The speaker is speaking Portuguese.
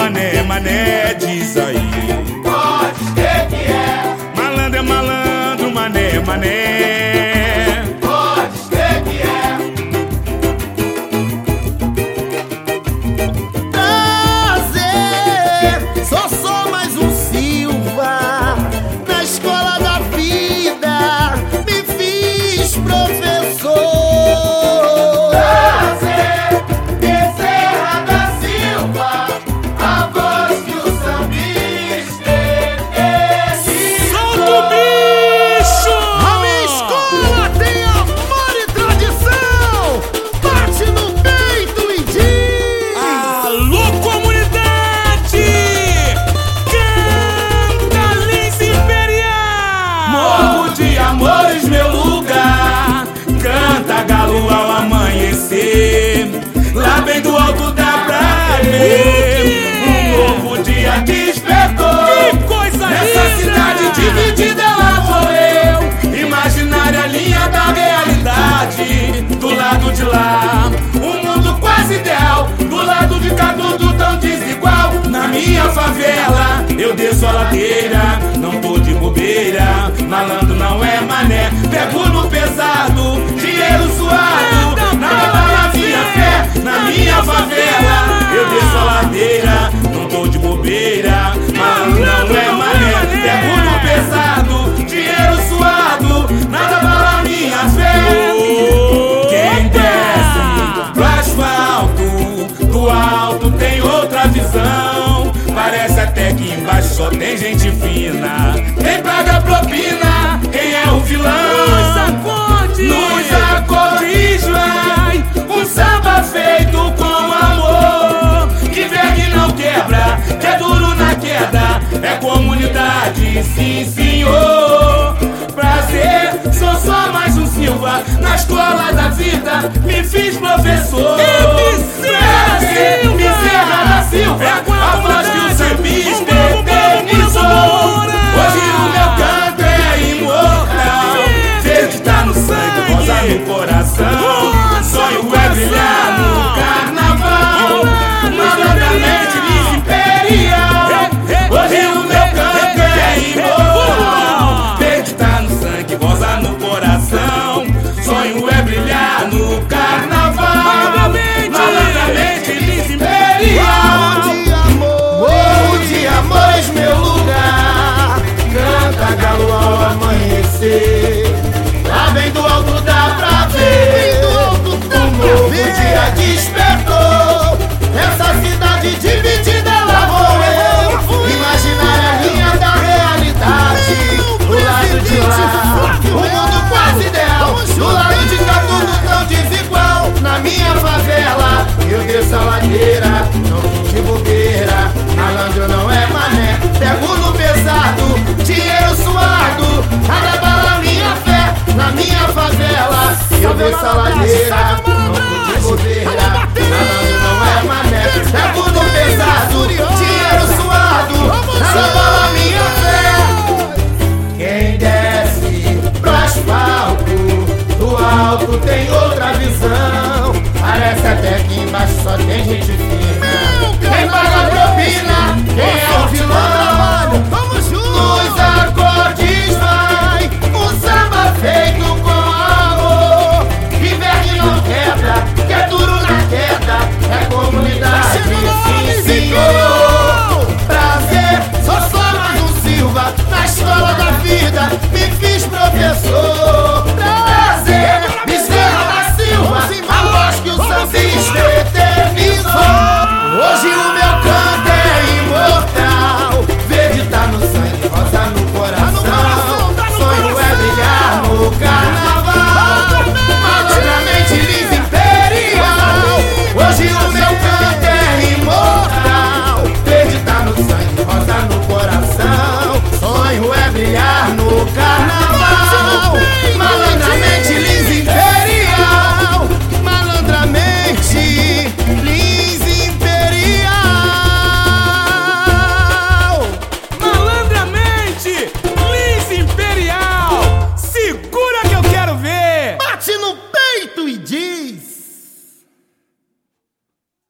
mané, mané, diz aí. Pode ser que é. Malandro é malandro, mané, mané. Pode ser que é. Prazer, sou mais um Silva. Na escola da vida me fiz professor. Prazer, Bezerra da Silva, a voz que o sambista necessita. Solta o bicho! A minha escola tem amor e tradição. Bate no peito e diz: Alô, comunidade! Canta Lins Imperial! Morro de amores, meu lugar. Canta galo ao amanhecer. Lá bem do alto dá pra ver Um novo dia despertou. que coisa Nessa linda! cidade dividida lá vou eu. Imaginária linha da realidade. Do lado de lá, Um mundo quase ideal. Do lado de cá tudo tão desigual. na minha favela, eu desço a ladeira. Não tô de bobeira, malandro não é mané. Pego no pesado, dinheiro suado. Nada abala minha fé, na minha favela, eu desço a ladeira. Não tô de bobeira, malandro não é mané. Pego no pesado, dinheiro suado. Nada abala minha fé. Quem desce pro asfalto, do alto tem outra visão. Parece até que embaixo só tem gente fina. Quem paga propina, quem é o vilão? Nos acordes vai um samba feito com amor. Que vergue não quebra, que é duro na queda. É comunidade, sim senhor. Prazer, sou só mais um Silva. Na escola da vida me fiz professor. Prazer, Bezerra da Silva, a voz que o sambista eternizou. Hoje o meu canto é imortal. Verde tá no sangue, rosa no coração. Sonho é brilhar no carnaval. Malandramente Lins Imperial. Hoje o meu canto é imortal. Verde tá no sangue, rosa no coração. Sonho é brilhar no carnaval. Malandramente Lins Imperial. Morro de amores, meu lugar. Canta galo ao amanhecer. Lá bem do alto dá pra ver. Um novo dia despertou. Nessa cidade dividida lá vou eu. Imaginar a linha da realidade. Do lado de lá, o mundo quase ideal. Do lado de cá tudo tão desigual. Na minha favela, eu desço a ladeira. Não tô de bobeira, malandro não é mané. Pego no pesado, dinheiro suado. Nada abala minha fé, na minha favela. Eu desço a ladeira, não tô de bobeira, malandro não é mané. Pego no pesado, dinheiro suado. Nada abala minha fé. Quem desce pro asfalto, do alto tem outra visão. Parece até que embaixo só tem gente fina. Quem paga propina, quem é o vilão?